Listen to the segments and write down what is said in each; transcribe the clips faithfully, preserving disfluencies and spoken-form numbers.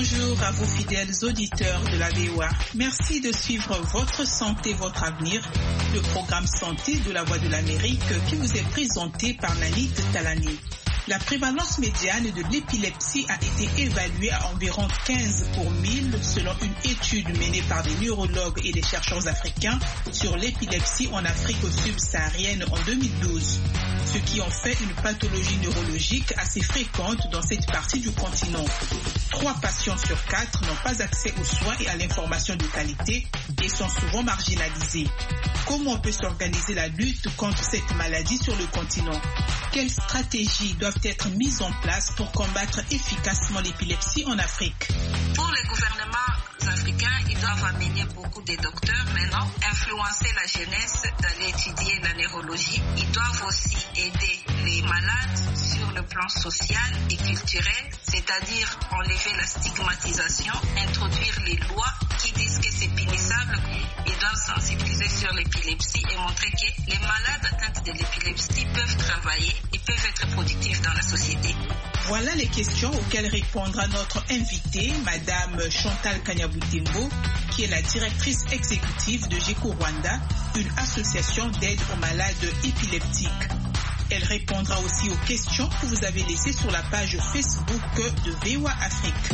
Bonjour à vous fidèles auditeurs de la V O A. Merci de suivre Votre Santé, Votre Avenir, le programme Santé de la Voix de l'Amérique qui vous est présenté par Nanit Talani. La prévalence médiane de l'épilepsie a été évaluée à environ quinze pour mille selon une étude menée par des neurologues et des chercheurs africains sur l'épilepsie en Afrique subsaharienne en deux mille douze, ce qui en fait une pathologie neurologique assez fréquente dans cette partie du continent. Trois patients sur quatre n'ont pas accès aux soins et à l'information de qualité et sont souvent marginalisés. Comment peut s'organiser la lutte contre cette maladie sur le continent? Quelles stratégies doivent être mises en place pour combattre efficacement l'épilepsie en Afrique? Pour les gouvernements africains, ils doivent amener beaucoup de docteurs maintenant, influencer la jeunesse d'aller étudier la neurologie. Ils doivent aussi aider les malades sur le plan social et culturel, c'est-à-dire enlever la stigmatisation, introduire les lois qui disent que c'est punissable. Ils doivent sensibiliser sur l'épilepsie et montrer que les malades atteints de l'épilepsie peuvent travailler et peuvent être productifs dans la société. Voilà les questions auxquelles répondra notre invitée, Madame Chantal Kanyaboutembo, qui est la directrice exécutive de GECO Rwanda, une association d'aide aux malades épileptiques. Elle répondra aussi aux questions que vous avez laissées sur la page Facebook de V O A Afrique.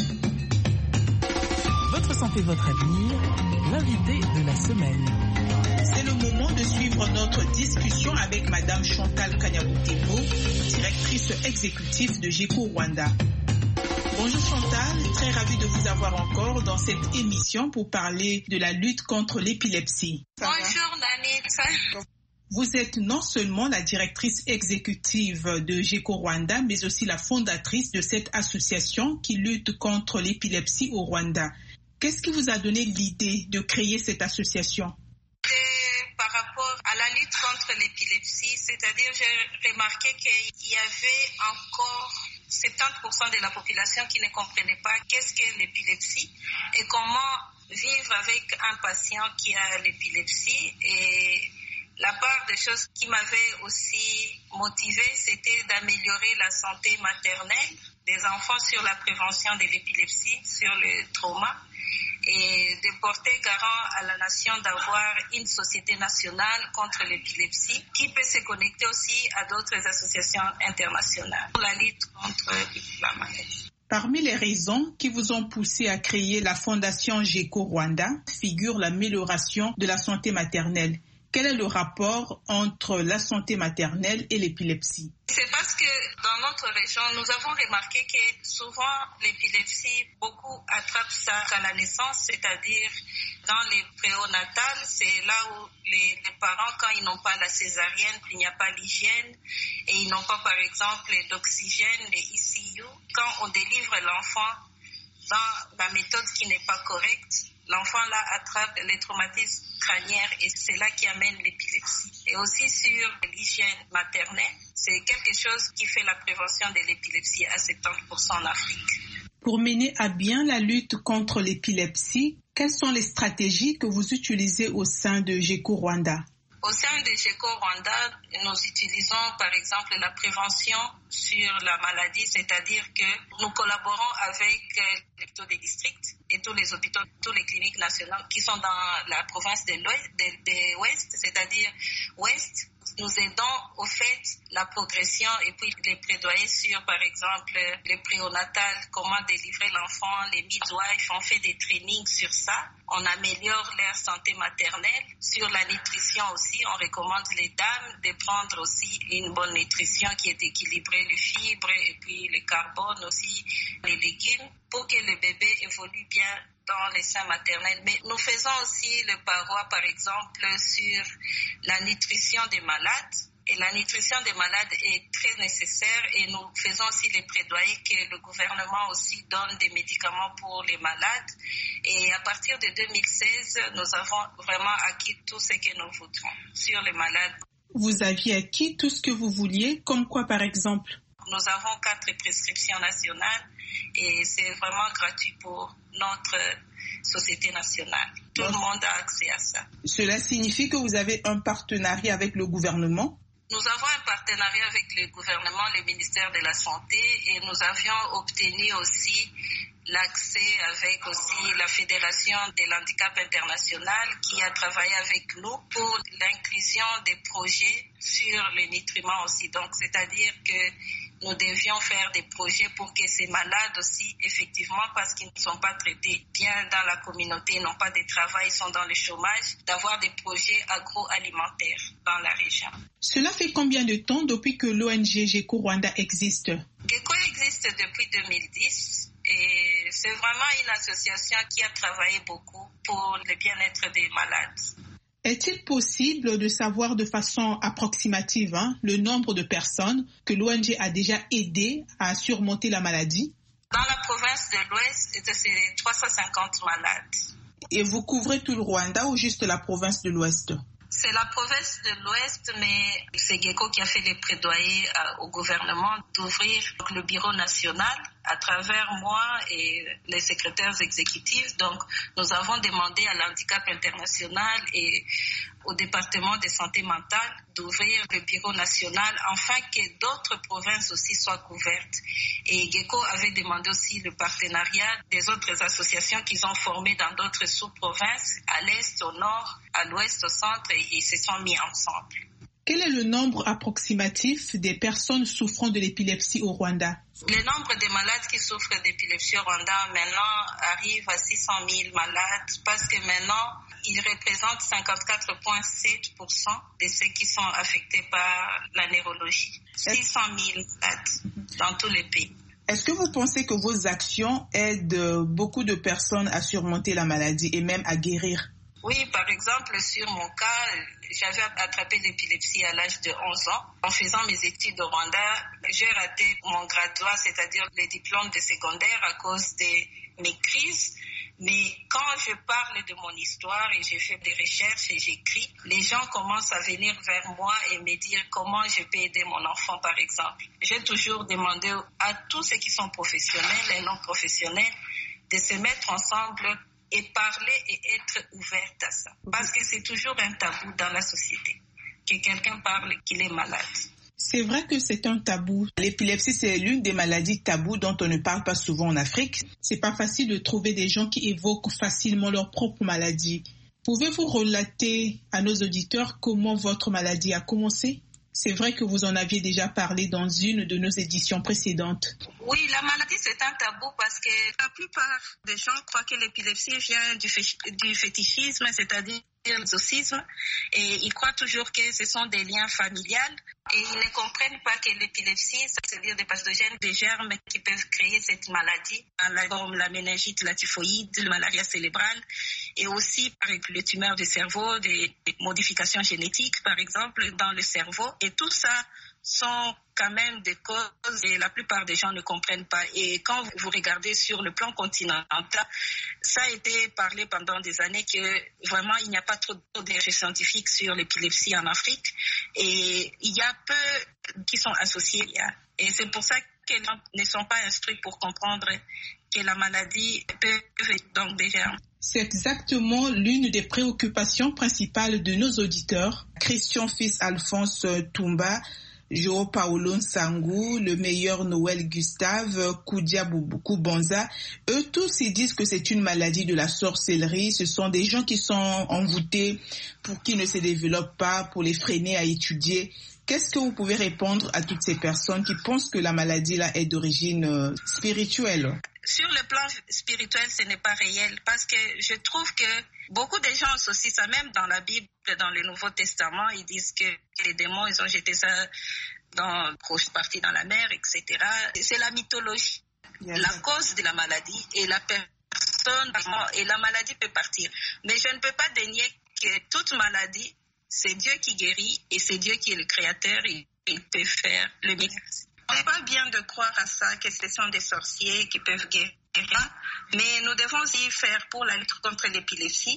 Votre santé, votre avenir, l'invité de la semaine. C'est le moment de suivre notre discussion avec Madame Chantal Kanyaboutembo, directrice exécutive de GECO Rwanda. Bonjour Chantal, très ravie de vous avoir encore dans cette émission pour parler de la lutte contre l'épilepsie. Bonjour Nanit. Vous êtes non seulement la directrice exécutive de GECO Rwanda, mais aussi la fondatrice de cette association qui lutte contre l'épilepsie au Rwanda. Qu'est-ce qui vous a donné l'idée de créer cette association? C'est par rapport à la lutte contre l'épilepsie, c'est-à-dire j'ai remarqué qu'il y avait encore soixante-dix pour cent de la population qui ne comprenait pas qu'est-ce que l'épilepsie et comment vivre avec un patient qui a l'épilepsie. Et la part des choses qui m'avaient aussi motivée, c'était d'améliorer la santé maternelle des enfants sur la prévention de l'épilepsie, sur le trauma, et de porter garant à la nation d'avoir une société nationale contre l'épilepsie qui peut se connecter aussi à d'autres associations internationales pour la lutte contre la maladie. Parmi les raisons qui vous ont poussé à créer la fondation GECO Rwanda figure l'amélioration de la santé maternelle. Quel est le rapport entre la santé maternelle et l'épilepsie? C'est parce que dans notre région, nous avons remarqué que souvent l'épilepsie, beaucoup attrapent ça à la naissance, c'est-à-dire dans les préonatales, c'est là où les, les parents, quand ils n'ont pas la césarienne, il n'y a pas l'hygiène et ils n'ont pas par exemple d'oxygène, les I C U. Quand on délivre l'enfant dans la méthode qui n'est pas correcte, l'enfant là attrape les traumatismes crâniens et c'est là qui amène l'épilepsie. Et aussi sur l'hygiène maternelle, c'est quelque chose qui fait la prévention de l'épilepsie à soixante-dix pour cent en Afrique. Pour mener à bien la lutte contre l'épilepsie, quelles sont les stratégies que vous utilisez au sein de GECO Rwanda? Au sein de GECO Rwanda, nous utilisons par exemple la prévention sur la maladie, c'est-à-dire que nous collaborons avec les hôpitaux des districts et tous les hôpitaux, toutes les cliniques nationales qui sont dans la province de l'Ouest, de, de l'Ouest, c'est-à-dire Ouest. Nous aidons au fait la progression et puis les plaidoyers sur, par exemple, le préonatal, comment délivrer l'enfant, les midwives, on fait des trainings sur ça. On améliore leur santé maternelle. Sur la nutrition aussi, on recommande les dames de prendre aussi une bonne nutrition qui est équilibrée, les fibres et puis le carbone aussi, les légumes, pour que le bébé évolue bien dans les seins maternels. Mais nous faisons aussi le paroi, par exemple, sur la nutrition des malades. Et la nutrition des malades est très nécessaire et nous faisons aussi les plaidoyers que le gouvernement aussi donne des médicaments pour les malades. Et à partir de deux mille seize, nous avons vraiment acquis tout ce que nous voudrons sur les malades. Vous aviez acquis tout ce que vous vouliez, comme quoi par exemple? Nous avons quatre prescriptions nationales et c'est vraiment gratuit pour notre société nationale. Tout le monde a accès à ça. Cela signifie que vous avez un partenariat avec le gouvernement? Nous avons un partenariat avec le gouvernement, le ministère de la Santé, et nous avions obtenu aussi l'accès avec aussi la Fédération de l'handicap international qui a travaillé avec nous pour l'inclusion des projets sur le nutriments aussi. Donc, c'est-à-dire que nous devions faire des projets pour que ces malades aussi, effectivement, parce qu'ils ne sont pas traités bien dans la communauté, n'ont pas de travail, sont dans le chômage, d'avoir des projets agroalimentaires dans la région. Cela fait combien de temps depuis que l'O N G GECO Rwanda existe? GECO existe depuis deux mille dix et c'est vraiment une association qui a travaillé beaucoup pour le bien-être des malades. Est-il possible de savoir de façon approximative hein, le nombre de personnes que l'O N G a déjà aidé à surmonter la maladie? Dans la province de l'Ouest, c'est trois cent cinquante malades. Et vous couvrez tout le Rwanda ou juste la province de l'Ouest? C'est la province de l'Ouest, mais c'est GECO qui a fait les plaidoyers au gouvernement d'ouvrir le bureau national à travers moi et les secrétaires exécutifs. Donc, nous avons demandé à l'handicap international et au département de santé mentale d'ouvrir le bureau national afin que d'autres provinces aussi soient couvertes. Et GECO avait demandé aussi le partenariat des autres associations qu'ils ont formées dans d'autres sous-provinces, à l'Est, au Nord, à l'Ouest, au Centre, et ils se sont mis ensemble. Quel est le nombre approximatif des personnes souffrant de l'épilepsie au Rwanda? Le nombre de malades qui souffrent d'épilepsie au Rwanda maintenant arrive à six cent mille malades parce que maintenant, ils représentent cinquante-quatre virgule sept pour cent de ceux qui sont affectés par la neurologie. six cent mille malades dans tous les pays. Est-ce que vous pensez que vos actions aident beaucoup de personnes à surmonter la maladie et même à guérir? Oui, par exemple, sur mon cas, j'avais attrapé l'épilepsie à l'âge de onze ans. En faisant mes études au Rwanda, j'ai raté mon graduat, c'est-à-dire les diplômes de secondaire à cause de mes crises. Mais quand je parle de mon histoire et j'ai fait des recherches et j'écris, les gens commencent à venir vers moi et me dire comment je peux aider mon enfant, par exemple. J'ai toujours demandé à tous ceux qui sont professionnels et non professionnels de se mettre ensemble et parler et être ouverte à ça. Parce que c'est toujours un tabou dans la société, que quelqu'un parle qu'il est malade. C'est vrai que c'est un tabou. L'épilepsie, c'est l'une des maladies tabous dont on ne parle pas souvent en Afrique. C'est pas facile de trouver des gens qui évoquent facilement leur propre maladie. Pouvez-vous relater à nos auditeurs comment votre maladie a commencé? C'est vrai que vous en aviez déjà parlé dans une de nos éditions précédentes. Oui, la maladie, c'est un tabou parce que la plupart des gens croient que l'épilepsie vient du, fé- du fétichisme, c'est-à-dire l'exorcisme, et ils croient toujours que ce sont des liens familiales et ils ne comprennent pas que l'épilepsie, c'est-à-dire des pathogènes, des germes qui peuvent créer cette maladie, comme la méningite, la typhoïde, la malaria cérébrale, et aussi avec les tumeurs du cerveau, des modifications génétiques, par exemple, dans le cerveau, et tout ça sont quand même des causes et la plupart des gens ne comprennent pas. Et quand vous regardez sur le plan continental, ça a été parlé pendant des années que vraiment il n'y a pas trop de recherches scientifiques sur l'épilepsie en Afrique et il y a peu qui sont associés. Et c'est pour ça que les gens ne sont pas instruits pour comprendre que la maladie peut être donc des germes. C'est exactement l'une des préoccupations principales de nos auditeurs. Christian Fils Alphonse Toumba, Jo Paulo Nsangou, le meilleur Noël Gustave, Koudia Koubanza, eux tous ils disent que c'est une maladie de la sorcellerie. Ce sont des gens qui sont envoûtés pour qu'ils ne se développent pas, pour les freiner à étudier. Qu'est-ce que vous pouvez répondre à toutes ces personnes qui pensent que la maladie là est d'origine euh, spirituelle? Sur le plan spirituel, ce n'est pas réel parce que je trouve que beaucoup de gens associent ça, même dans la Bible, dans le Nouveau Testament, ils disent que les démons, ils ont jeté ça dans une grosse partie dans la mer, et cetera. C'est la mythologie, yes. La cause de la maladie et la personne, et la maladie peut partir. Mais je ne peux pas dénier que toute maladie, c'est Dieu qui guérit et c'est Dieu qui est le créateur et il peut faire le miracle. On n'est pas bien de croire à ça, que ce sont des sorciers qui peuvent guérir, mais nous devons y faire pour la lutte contre l'épilepsie,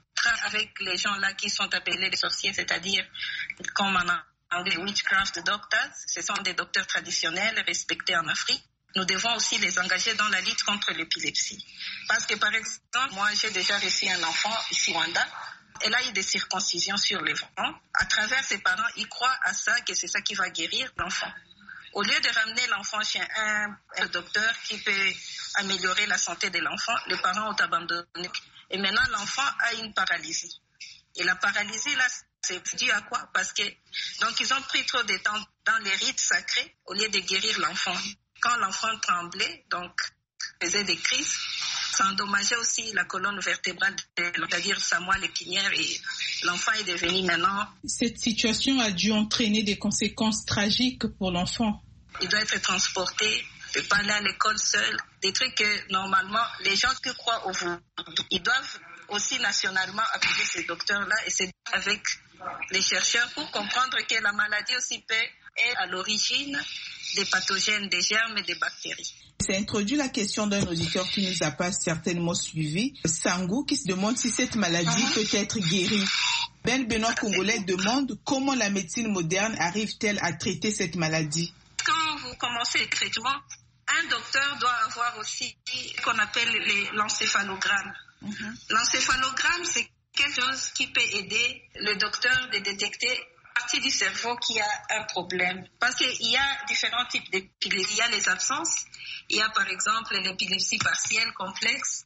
avec les gens-là qui sont appelés les sorciers, c'est-à-dire comme en anglais witchcraft doctors, ce sont des docteurs traditionnels respectés en Afrique. Nous devons aussi les engager dans la lutte contre l'épilepsie. Parce que par exemple, moi j'ai déjà reçu un enfant ici au Rwanda. Elle a eu des circoncisions sur le ventre. À travers ses parents, ils croient à ça, que c'est ça qui va guérir l'enfant. Au lieu de ramener l'enfant chez un, un docteur qui peut améliorer la santé de l'enfant, les parents ont abandonné. Et maintenant, l'enfant a une paralysie. Et la paralysie, là, c'est dû à quoi? Parce que, donc, ils ont pris trop de temps dans les rites sacrés au lieu de guérir l'enfant. Quand l'enfant tremblait, donc, faisait des crises, ça endommageait aussi la colonne vertébrale, c'est-à-dire sa moelle épinière, et l'enfant est devenu maintenant... Cette situation a dû entraîner des conséquences tragiques pour l'enfant. Il doit être transporté, il ne peut pas aller à l'école seul, des trucs que normalement les gens qui croient au voodoo, ils doivent aussi nationalement appuyer ces docteurs-là et c'est avec les chercheurs pour comprendre que la maladie aussi peut être à l'origine des pathogènes, des germes et des bactéries. C'est introduit la question d'un auditeur qui nous a pas certainement suivi, Sangou, qui se demande si cette maladie uh-huh. peut être guérie. Ben Benoît Congolais demande comment la médecine moderne arrive-t-elle à traiter cette maladie. Quand vous commencez le traitement, un docteur doit avoir aussi ce qu'on appelle les, l'encéphalogramme. Uh-huh. L'encéphalogramme, c'est quelque chose qui peut aider le docteur de détecter partie du cerveau qui a un problème. Parce qu'il y a différents types d'épilepsie. Il y a les absences, il y a par exemple l'épilepsie partielle complexe,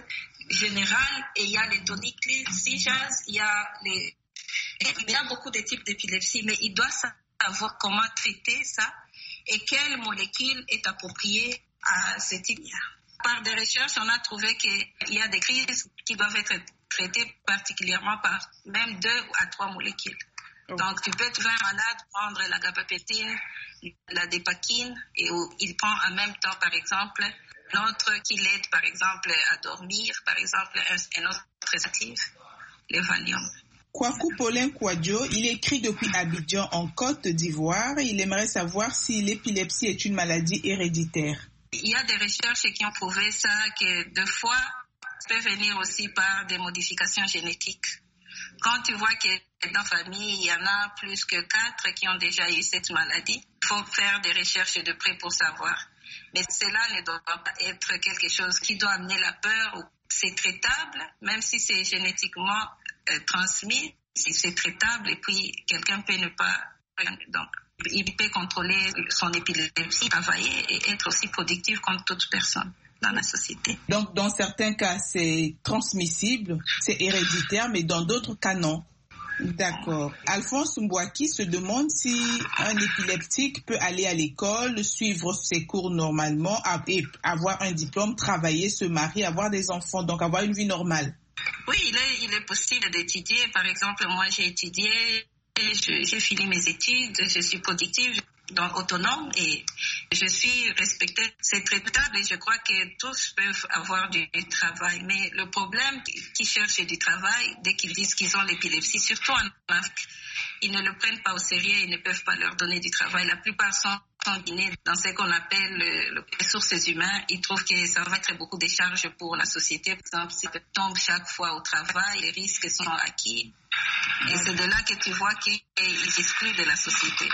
générale, et il y a les toniques seizures, il y a les... il y a beaucoup de types d'épilepsie, mais il doit savoir comment traiter ça et quelle molécule est appropriée à ce type. Par des recherches, on a trouvé qu'il y a des crises qui doivent être traitées particulièrement par même deux à trois molécules. Donc, tu peux trouver un malade prendre la gabapétine, la dépakine, et il prend en même temps, par exemple, l'autre qui l'aide, par exemple, à dormir, par exemple, un autre traitement, le Valium. Kwaku Paulin Kwadjo, il écrit depuis Abidjan en Côte d'Ivoire. Il aimerait savoir si l'épilepsie est une maladie héréditaire. Il y a des recherches qui ont prouvé ça, que deux fois, ça peut venir aussi par des modifications génétiques. Quand tu vois que dans la famille, il y en a plus que quatre qui ont déjà eu cette maladie, il faut faire des recherches de près pour savoir. Mais cela ne doit pas être quelque chose qui doit amener la peur. C'est traitable, même si c'est génétiquement euh, transmis, c'est traitable et puis quelqu'un peut ne pas... Donc, il peut contrôler son épilepsie, travailler et être aussi productif comme toute personne dans la société. Donc, dans certains cas, c'est transmissible, c'est héréditaire, mais dans d'autres cas, non. D'accord. Alphonse Mbouaki se demande si un épileptique peut aller à l'école, suivre ses cours normalement, et avoir un diplôme, travailler, se marier, avoir des enfants, donc avoir une vie normale. Oui, il est, il est possible d'étudier. Par exemple, moi, j'ai étudié, je, j'ai fini mes études, je suis productive, donc autonome et je suis respectée. C'est traitable et je crois que tous peuvent avoir du, du travail. Mais le problème, qui cherchent du travail, dès qu'ils disent qu'ils ont l'épilepsie, surtout en Afrique, ils ne le prennent pas au sérieux, ils ne peuvent pas leur donner du travail. La plupart sont combinés dans ce qu'on appelle le, le ressources humaines. Ils trouvent que ça va être beaucoup de charges pour la société. Par exemple, s'ils tombent chaque fois au travail, les risques sont acquis. Et c'est de là que tu vois qu'ils excluent de la société.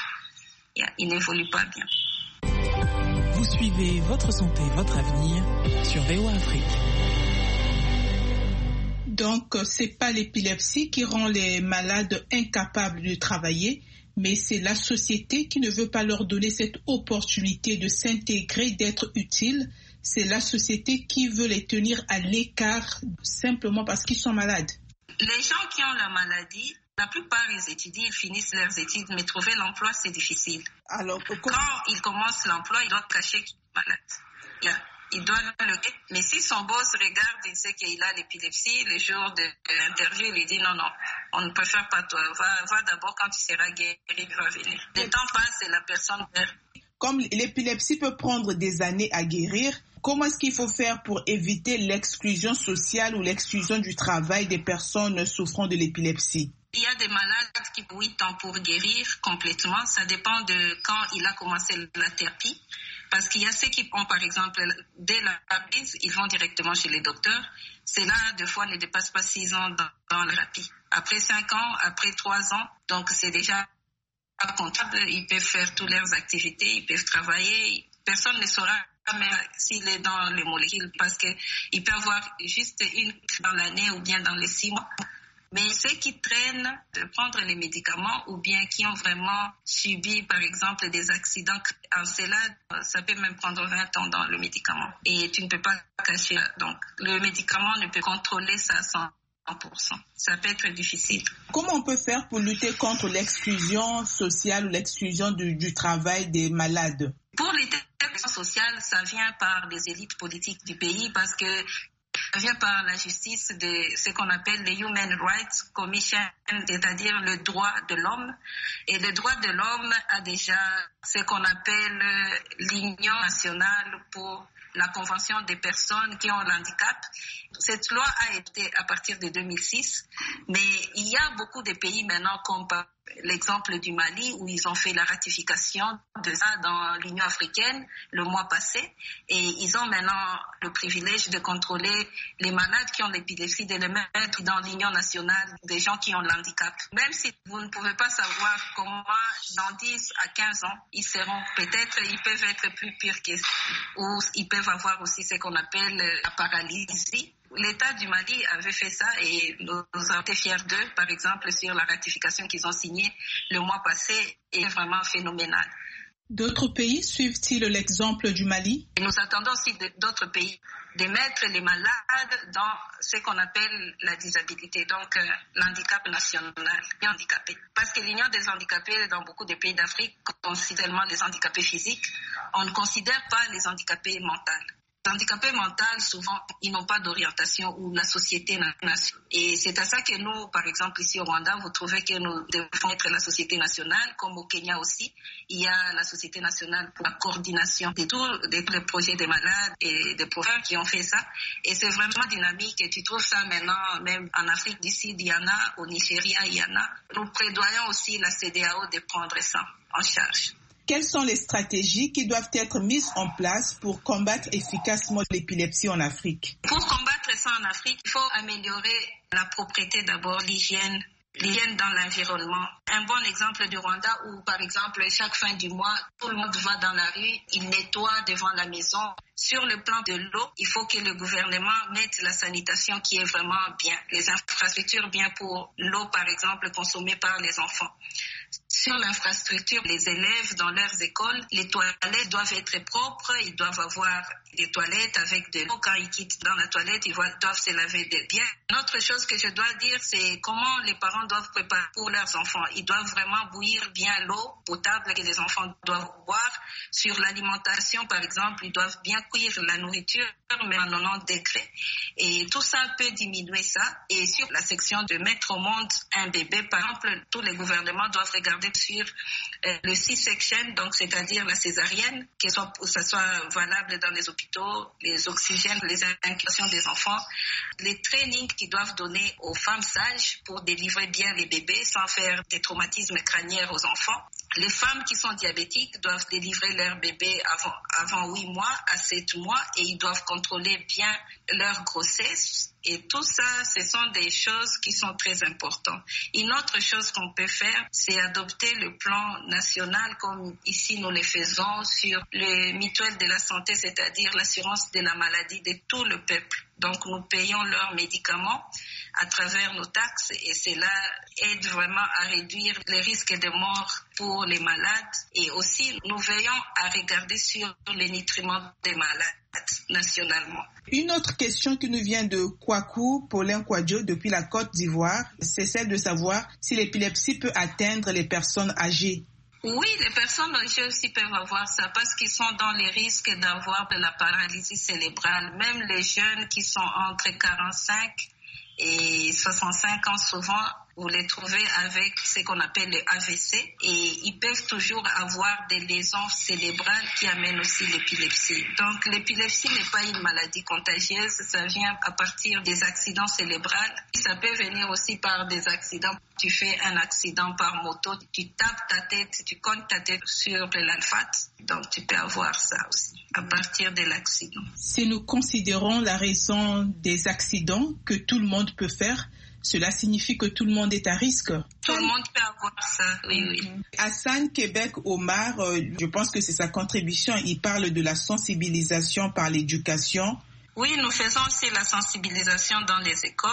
Il n'évolue pas bien. Vous suivez Votre Santé, Votre Avenir sur V O A Afrique. Donc, c'est pas l'épilepsie qui rend les malades incapables de travailler, mais c'est la société qui ne veut pas leur donner cette opportunité de s'intégrer, d'être utile. C'est la société qui veut les tenir à l'écart simplement parce qu'ils sont malades. Les gens qui ont la maladie, la plupart, ils étudient, ils finissent leurs études, mais trouver l'emploi, c'est difficile. Alors, pourquoi... Quand ils commencent l'emploi, ils doivent cacher qu'ils sont malades. Yeah. Ils doivent le dire. Mais si son boss regarde, il sait qu'il a l'épilepsie, le jour de l'interview, il lui dit non, non, on ne préfère pas toi. Va, va d'abord quand tu seras guéri, tu vas venir. Le temps passe et la personne perd. Comme l'épilepsie peut prendre des années à guérir, comment est-ce qu'il faut faire pour éviter l'exclusion sociale ou l'exclusion du travail des personnes souffrant de l'épilepsie? Il y a des malades qui ont huit ans pour guérir complètement. Ça dépend de quand il a commencé la thérapie. Parce qu'il y a ceux qui ont, par exemple, dès la prise, ils vont directement chez les docteurs. Ceux-là, des fois, ne dépassent pas six ans dans, dans la thérapie. Après cinq ans, après trois ans, donc c'est déjà pas comptable. Ils peuvent faire toutes leurs activités, ils peuvent travailler. Personne ne saura jamais s'il est dans les molécules parce qu'il peut avoir juste une dans l'année ou bien dans les six mois. Mais ceux qui traînent de prendre les médicaments ou bien qui ont vraiment subi, par exemple, des accidents, en cela, ça peut même prendre vingt ans dans le médicament. Et tu ne peux pas cacher. Donc, le médicament ne peut contrôler ça sans cent pour cent. Ça peut être difficile. Comment on peut faire pour lutter contre l'exclusion sociale ou l'exclusion du, du travail des malades? Pour lutter contre l'exclusion sociale, ça vient par les élites politiques du pays parce que ça vient par la justice de ce qu'on appelle le Human Rights Commission, c'est-à-dire le droit de l'homme. Et le droit de l'homme a déjà ce qu'on appelle l'Union nationale pour la Convention des personnes qui ont l'handicap. Cette loi a été à partir de deux mille six, mais il y a beaucoup de pays maintenant, comme par l'exemple du Mali, où ils ont fait la ratification de ça dans l'Union africaine le mois passé, et ils ont maintenant le privilège de contrôler les malades qui ont l'épilepsie, de les mettre dans l'Union nationale des gens qui ont l'handicap. Même si vous ne pouvez pas savoir comment dans dix à quinze ans, ils seront peut-être, ils peuvent être plus pires que ça, ou ils peuvent avoir aussi ce qu'on appelle la paralysie. L'État du Mali avait fait ça et nous avons été fiers d'eux, par exemple, sur la ratification qu'ils ont signée le mois passé, est vraiment phénoménal. D'autres pays suivent-ils l'exemple du Mali? Et nous attendons aussi d'autres pays de mettre les malades dans ce qu'on appelle la disabilité, donc euh, l'handicap national, les handicapés. Parce que l'Union des handicapés dans beaucoup de pays d'Afrique considère seulement les handicapés physiques, on ne considère pas les handicapés mentaux. Les handicapés mentaux, souvent, ils n'ont pas d'orientation ou la société nationale. Et c'est à ça que nous, par exemple, ici au Rwanda, vous trouvez que nous devons être la société nationale, comme au Kenya aussi. Il y a la société nationale pour la coordination de tous les projets des malades et des programmes qui ont fait ça. Et c'est vraiment dynamique. Et tu trouves ça maintenant, même en Afrique d'ici, il y en a, au Nigeria, il y en a. Nous prévoyons aussi la C D A O de prendre ça en charge. Quelles sont les stratégies qui doivent être mises en place pour combattre efficacement l'épilepsie en Afrique? Pour combattre ça en Afrique, il faut améliorer la propreté d'abord, l'hygiène, l'hygiène dans l'environnement. Un bon exemple du Rwanda où, par exemple, chaque fin du mois, tout le monde va dans la rue, il nettoie devant la maison. Sur le plan de l'eau, il faut que le gouvernement mette la sanitation qui est vraiment bien, les infrastructures bien pour l'eau, par exemple, consommée par les enfants. Sur l'infrastructure, les élèves dans leurs écoles, les toilettes doivent être propres, ils doivent avoir des toilettes avec de l'eau. Quand ils quittent dans la toilette, ils doivent se laver bien. Une autre chose que je dois dire, c'est comment les parents doivent préparer pour leurs enfants. Ils doivent vraiment bouillir bien l'eau potable que les enfants doivent boire. Sur l'alimentation, par exemple, ils doivent bien cuire la nourriture, mais à quatre-vingt-dix degrés. Et tout ça peut diminuer ça. Et sur la section de mettre au monde un bébé, par exemple, tous les gouvernements doivent regarder sur euh, le C-section, donc c'est-à-dire la césarienne, que soit, ça soit valable dans les hôpitaux, les oxygènes, les incubations des enfants, les trainings qu'ils doivent donner aux femmes sages pour délivrer bien les bébés sans faire des traumatismes crâniens aux enfants. Les femmes qui sont diabétiques doivent délivrer leur bébé avant, avant huit mois à sept mois et ils doivent contrôler bien leur grossesse. Et tout ça, ce sont des choses qui sont très importantes. Une autre chose qu'on peut faire, c'est adopter le plan national comme ici nous le faisons sur le mutuelle de la santé, c'est-à-dire l'assurance de la maladie de tout le peuple. Donc nous payons leurs médicaments à travers nos taxes et cela aide vraiment à réduire les risques de mort pour les malades. Et aussi, nous veillons à regarder sur les nutriments des malades nationalement. Une autre question qui nous vient de Kwaku Paulin Kwadjo depuis la Côte d'Ivoire, c'est celle de savoir si l'épilepsie peut atteindre les personnes âgées. Oui, les personnes âgées aussi peuvent avoir ça parce qu'ils sont dans les risques d'avoir de la paralysie cérébrale. Même les jeunes qui sont entre quarante-cinq et soixante-cinq ans, souvent, vous les trouvez avec ce qu'on appelle le A V C et ils peuvent toujours avoir des lésions cérébrales qui amènent aussi l'épilepsie. Donc l'épilepsie n'est pas une maladie contagieuse, ça vient à partir des accidents cérébraux. Ça peut venir aussi par des accidents. Tu fais un accident par moto, tu tapes ta tête, tu cognes ta tête sur le lymphate, donc tu peux avoir ça aussi à partir de l'accident. Si nous considérons la raison des accidents que tout le monde peut faire, cela signifie que tout le monde est à risque. Tout le monde peut avoir ça, oui, oui. Hassan Québec Omar, euh, je pense que c'est sa contribution. Il parle de la sensibilisation par l'éducation. Oui, nous faisons aussi la sensibilisation dans les écoles.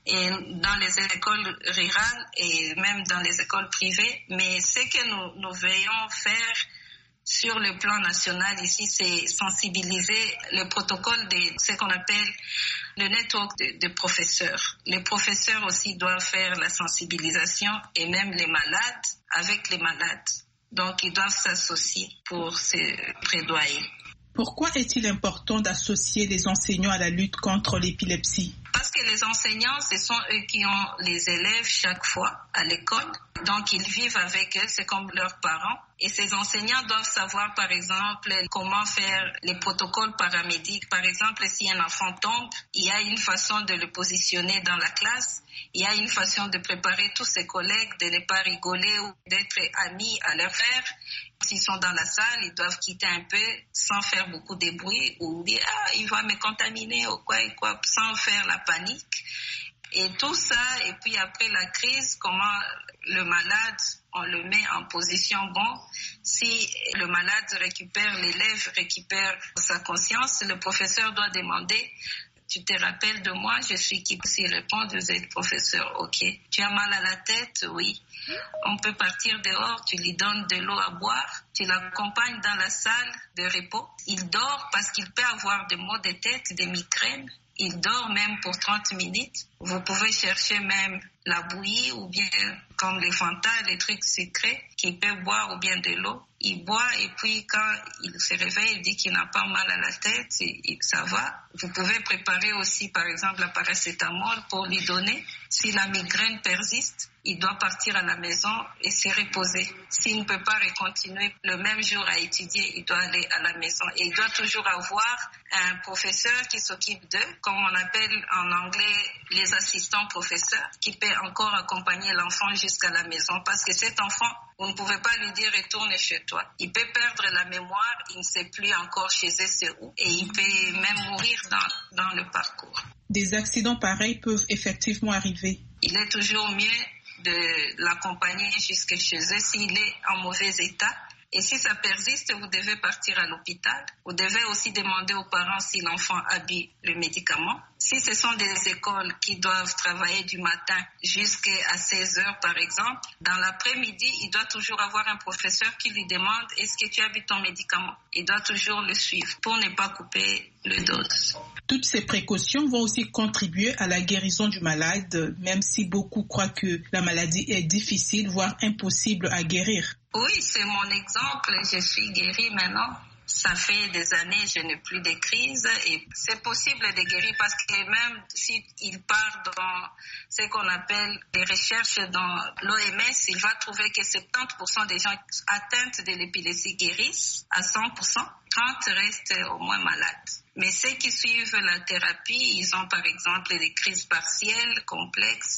et dans les écoles rurales et même dans les écoles privées. Mais ce que nous, nous veillons faire sur le plan national ici, c'est sensibiliser le protocole de ce qu'on appelle le network de, de professeurs. Les professeurs aussi doivent faire la sensibilisation et même les malades avec les malades. Donc, ils doivent s'associer pour ces plaidoyers. Pourquoi est-il important d'associer les enseignants à la lutte contre l'épilepsie? Parce que les enseignants, ce sont eux qui ont les élèves chaque fois à l'école. Donc, ils vivent avec eux, c'est comme leurs parents. Et ces enseignants doivent savoir, par exemple, comment faire les protocoles paramédics. Par exemple, si un enfant tombe, il y a une façon de le positionner dans la classe. Il y a une façon de préparer tous ses collègues, de ne pas rigoler ou d'être amis à leur frère. S'ils sont dans la salle, ils doivent quitter un peu sans faire beaucoup de bruit ou dire « Ah, il va me contaminer » ou quoi et quoi, sans faire la panique. Et tout ça, et puis après la crise, comment le malade, on le met en position bon. Si le malade récupère, l'élève récupère sa conscience, le professeur doit demander « Tu te rappelles de moi? Je suis qui ?» S'il répond, vous êtes professeur, ok. Tu as mal à la tête? Oui. On peut partir dehors, tu lui donnes de l'eau à boire, tu l'accompagnes dans la salle de repos. Il dort parce qu'il peut avoir des maux de tête, des migraines. Il dort même pour trente minutes. Vous pouvez chercher même la bouillie ou bien comme les Fanta, les trucs sucrés qu'il peut boire ou bien de l'eau. Il boit et puis quand il se réveille, il dit qu'il n'a pas mal à la tête, et, et ça va. Vous pouvez préparer aussi par exemple la paracétamol pour lui donner. Si la migraine persiste, il doit partir à la maison et se reposer. S'il ne peut pas continuer le même jour à étudier, il doit aller à la maison. Et il doit toujours avoir un professeur qui s'occupe d'eux, comme on appelle en anglais les assistants professeurs, qui peut encore accompagner l'enfant jusqu'à la maison. Parce que cet enfant, vous ne pouvez pas lui dire « retourne chez toi ». Il peut perdre la mémoire, il ne sait plus encore chez eux c'est où. Et il peut même mourir dans, dans le parcours. Des accidents pareils peuvent effectivement arriver. Il est toujours mieux de l'accompagner jusque chez eux s'il est en mauvais état. Et si ça persiste, vous devez partir à l'hôpital. Vous devez aussi demander aux parents si l'enfant a bu le médicament. Si ce sont des écoles qui doivent travailler du matin jusqu'à seize heures, par exemple, dans l'après-midi, il doit toujours avoir un professeur qui lui demande « Est-ce que tu as bu ton médicament ?» Il doit toujours le suivre pour ne pas couper le dose. Toutes ces précautions vont aussi contribuer à la guérison du malade, même si beaucoup croient que la maladie est difficile, voire impossible à guérir. Oui, c'est mon exemple. Je suis guérie maintenant. Ça fait des années, je n'ai plus de crise et c'est possible de guérir parce que même s'il part dans ce qu'on appelle les recherches dans l'O M S, il va trouver que soixante-dix pour cent des gens atteints de l'épilepsie guérissent à cent pour cent. trente restent au moins malades. Mais ceux qui suivent la thérapie, ils ont par exemple des crises partielles, complexes,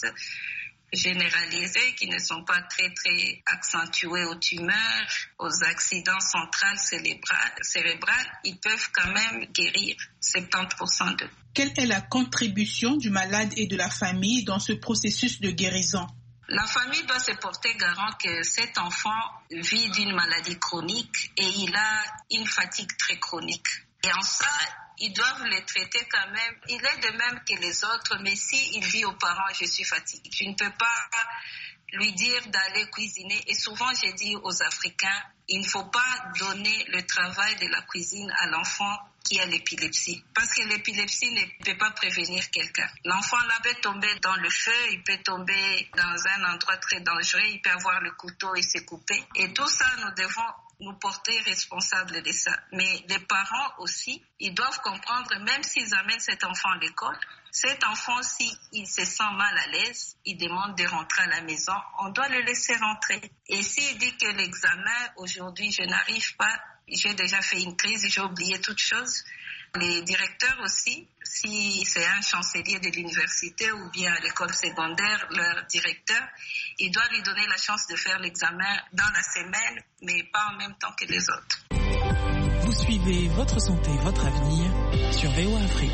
généralisées, qui ne sont pas très très accentuées aux tumeurs, aux accidents centrales cérébrales, ils peuvent quand même guérir soixante-dix pour cent d'eux. Quelle est la contribution du malade et de la famille dans ce processus de guérison? La famille doit se porter garant que cet enfant vit d'une maladie chronique et il a une fatigue très chronique. Et en ça, ils doivent le traiter quand même. Il est de même que les autres, mais s'il dit aux parents « je suis fatigué », tu ne peux pas lui dire d'aller cuisiner. Et souvent, j'ai dit aux Africains, il ne faut pas donner le travail de la cuisine à l'enfant qui a l'épilepsie. Parce que l'épilepsie ne peut pas prévenir quelqu'un. L'enfant là peut tomber dans le feu, il peut tomber dans un endroit très dangereux, il peut avoir le couteau et se couper. Et tout ça, nous devons nous porter responsables de ça. Mais les parents aussi, ils doivent comprendre, même s'ils amènent cet enfant à l'école, cet enfant, s'il se sent mal à l'aise, il demande de rentrer à la maison, on doit le laisser rentrer. Et s'il dit que l'examen, aujourd'hui, je n'arrive pas, j'ai déjà fait une crise, j'ai oublié toute chose. Les directeurs aussi, si c'est un chancelier de l'université ou bien à l'école secondaire, leur directeur, il doit lui donner la chance de faire l'examen dans la semaine, mais pas en même temps que les autres. Vous suivez Votre Santé, Votre Avenir sur V O A Afrique.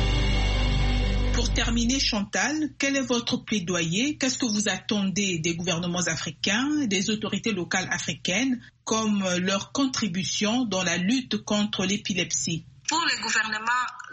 Pour terminer, Chantal, quel est votre plaidoyer? Qu'est-ce que vous attendez des gouvernements africains, des autorités locales africaines, comme leur contribution dans la lutte contre l'épilepsie? Pour les gouvernements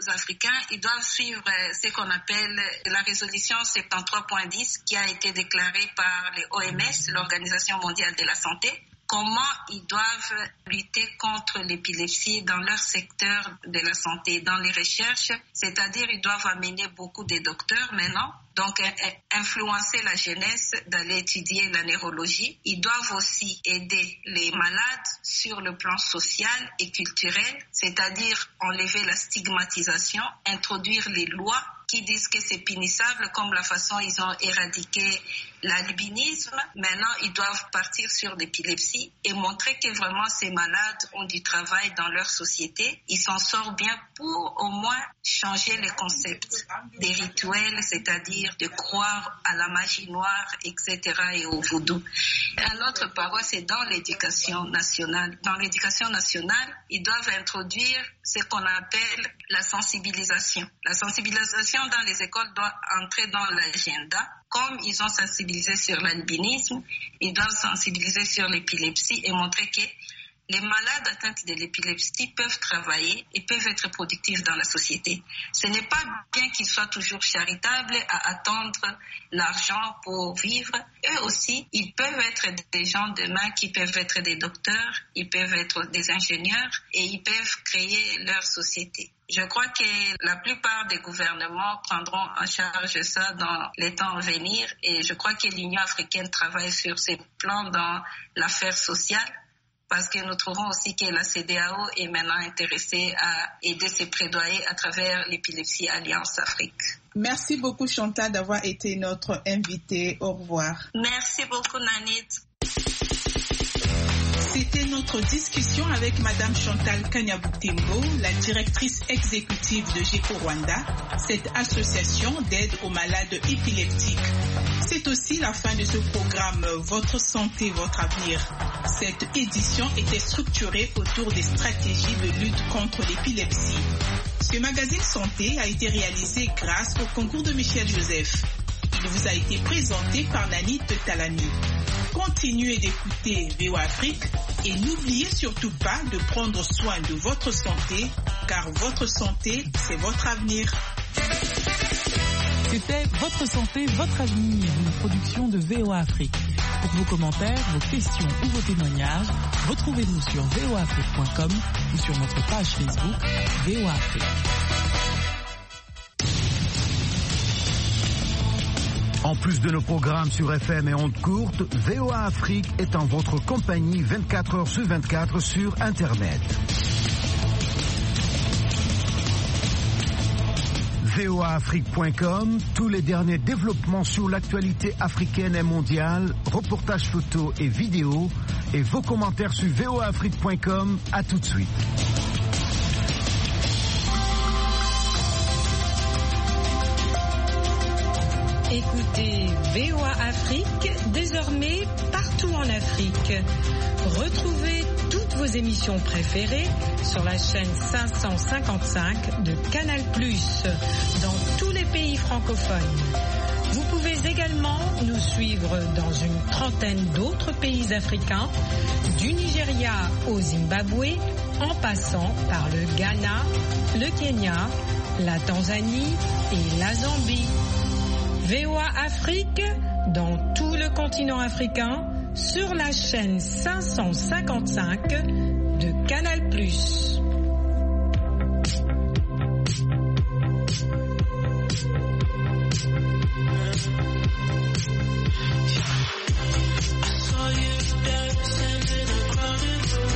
africains, ils doivent suivre ce qu'on appelle la résolution soixante-treize point dix qui a été déclarée par l'O M S, l'Organisation mondiale de la santé. Comment ils doivent lutter contre l'épilepsie dans leur secteur de la santé, dans les recherches, c'est-à-dire ils doivent amener beaucoup de docteurs maintenant, donc influencer la jeunesse d'aller étudier la neurologie. Ils doivent aussi aider les malades sur le plan social et culturel, c'est-à-dire enlever la stigmatisation, introduire les lois qui disent que c'est punissable, comme la façon ils ont éradiqué l'albinisme. Maintenant, ils doivent partir sur l'épilepsie et montrer que vraiment ces malades ont du travail dans leur société. Ils s'en sortent bien pour au moins changer les concepts des rituels, c'est-à-dire de croire à la magie noire, et cetera et au vaudou. Un autre paroisse, c'est dans l'éducation nationale. Dans l'éducation nationale, ils doivent introduire ce qu'on appelle la sensibilisation. La sensibilisation dans les écoles doit entrer dans l'agenda. Comme ils ont sensibilisé sur l'albinisme, ils doivent sensibiliser sur l'épilepsie et montrer que les malades atteints de l'épilepsie peuvent travailler et peuvent être productifs dans la société. Ce n'est pas bien qu'ils soient toujours charitables à attendre l'argent pour vivre. Eux aussi, ils peuvent être des gens demain qui peuvent être des docteurs, ils peuvent être des ingénieurs et ils peuvent créer leur société. Je crois que la plupart des gouvernements prendront en charge ça dans les temps à venir et je crois que l'Union africaine travaille sur ces plans dans l'affaire sociale. Parce que nous trouvons aussi que la C D A O est maintenant intéressée à aider ses plaidoyers à travers l'Épilepsie Alliance Afrique. Merci beaucoup Chantal d'avoir été notre invitée. Au revoir. Merci beaucoup Nanit. C'était notre discussion avec Madame Chantal Kanyabutembo, la directrice exécutive de GECO Rwanda, cette association d'aide aux malades épileptiques. C'est aussi la fin de ce programme Votre santé, votre avenir. Cette édition était structurée autour des stratégies de lutte contre l'épilepsie. Ce magazine santé a été réalisé grâce au concours de Michel Joseph. Il vous a été présenté par Nanit Talani. Continuez d'écouter V O A Afrique et n'oubliez surtout pas de prendre soin de votre santé, car votre santé, c'est votre avenir. C'était Votre santé, votre avenir, une production de V O A Afrique. Pour vos commentaires, vos questions ou vos témoignages, retrouvez-nous sur v o afrique point com ou sur notre page Facebook V O A Afrique. En plus de nos programmes sur F M et ondes courtes, V O A Afrique est en votre compagnie vingt-quatre heures sur vingt-quatre sur Internet. v o a afrique point com, tous les derniers développements sur l'actualité africaine et mondiale, reportages photos et vidéos, et vos commentaires sur v o a afrique point com. À tout de suite. Écoutez V O A Afrique, désormais partout en Afrique. Retrouvez toutes vos émissions préférées sur la chaîne cinq cent cinquante-cinq de Canal plus, dans tous les pays francophones. Vous pouvez également nous suivre dans une trentaine d'autres pays africains, du Nigeria au Zimbabwe, en passant par le Ghana, le Kenya, la Tanzanie et la Zambie. V O A Afrique, dans tout le continent africain, sur la chaîne cinq cent cinquante-cinq de Canal plus. Saw you dancing in a crowded room.